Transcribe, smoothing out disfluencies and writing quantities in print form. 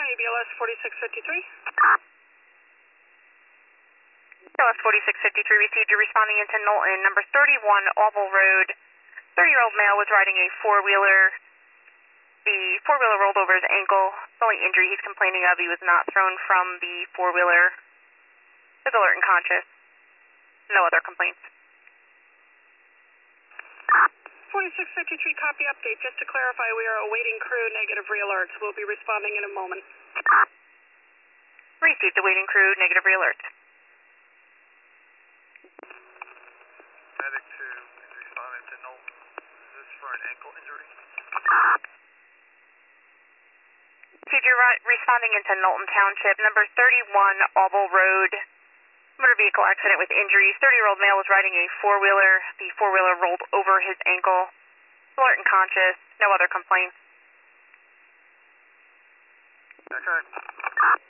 ABLS 4653. ABLS 4653 received. You're responding into Knowlton, number 31 Oval Road. 30-year-old male was riding a four-wheeler. The four-wheeler rolled over his ankle. The only injury he's complaining of, he was not thrown from the four-wheeler. Is alert and conscious. No other complaints. 4653, copy update. Just to clarify, we are awaiting crew negative re-alerts. We'll be responding in a moment. Received, awaiting crew negative re-alert. Medic 2 is responding to Knowlton. Is this for an ankle injury? Received, you're responding into Knowlton Township, number 31 Oval Road. Motor vehicle accident with injuries. 30-year-old male was riding a four-wheeler. The four-wheeler rolled over his ankle. Alert and conscious. No other complaints. Okay.